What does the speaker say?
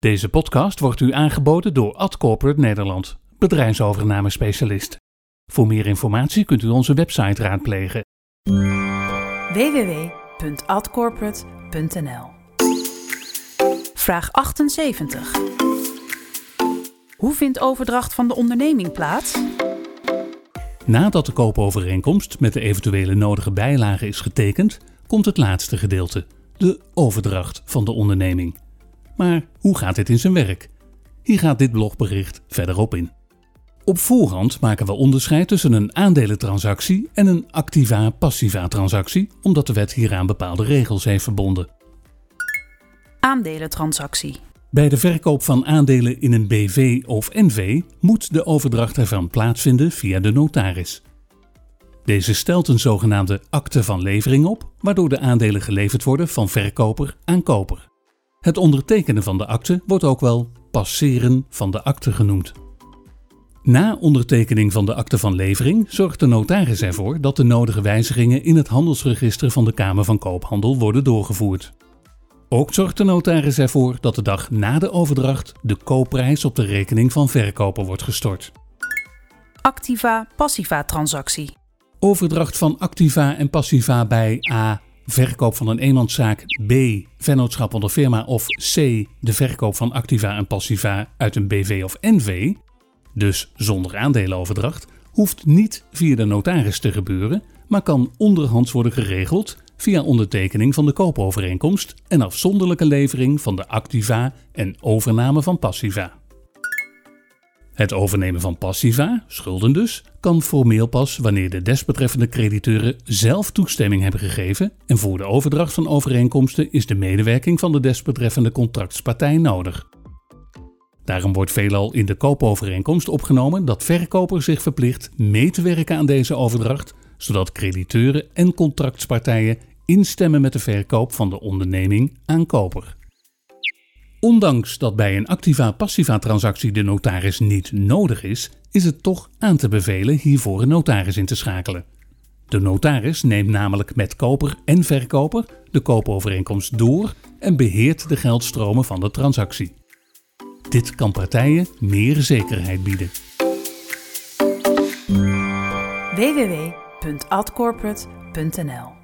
Deze podcast wordt u aangeboden door Ad Corporate Nederland, bedrijfsovername specialist. Voor meer informatie kunt u onze website raadplegen. www.adcorporate.nl. Vraag 78. Hoe vindt overdracht van de onderneming plaats? Nadat de koopovereenkomst met de eventuele nodige bijlagen is getekend, komt het laatste gedeelte, de overdracht van de onderneming. Maar hoe gaat dit in zijn werk? Hier gaat dit blogbericht verder op in. Op voorhand maken we onderscheid tussen een aandelentransactie en een activa-passiva transactie, omdat de wet hieraan bepaalde regels heeft verbonden. Aandelentransactie. Bij de verkoop van aandelen in een BV of NV moet de overdracht ervan plaatsvinden via de notaris. Deze stelt een zogenaamde akte van levering op, waardoor de aandelen geleverd worden van verkoper aan koper. Het ondertekenen van de akte wordt ook wel passeren van de akte genoemd. Na ondertekening van de akte van levering zorgt de notaris ervoor dat de nodige wijzigingen in het handelsregister van de Kamer van Koophandel worden doorgevoerd. Ook zorgt de notaris ervoor dat de dag na de overdracht de koopprijs op de rekening van verkoper wordt gestort. Activa-passiva transactie. Overdracht van activa en passiva bij a. verkoop van een eenmanszaak, b. vennootschap onder firma of c. de verkoop van activa en passiva uit een BV of NV, dus zonder aandelenoverdracht, hoeft niet via de notaris te gebeuren, maar kan onderhands worden geregeld via ondertekening van de koopovereenkomst en afzonderlijke levering van de activa en overname van passiva. Het overnemen van passiva, schulden dus, kan formeel pas wanneer de desbetreffende crediteuren zelf toestemming hebben gegeven en voor de overdracht van overeenkomsten is de medewerking van de desbetreffende contractspartij nodig. Daarom wordt veelal in de koopovereenkomst opgenomen dat verkoper zich verplicht mee te werken aan deze overdracht, zodat crediteuren en contractspartijen instemmen met de verkoop van de onderneming aan koper. Ondanks dat bij een activa-passiva transactie de notaris niet nodig is, is het toch aan te bevelen hiervoor een notaris in te schakelen. De notaris neemt namelijk met koper en verkoper de koopovereenkomst door en beheert de geldstromen van de transactie. Dit kan partijen meer zekerheid bieden. www.adcorporate.nl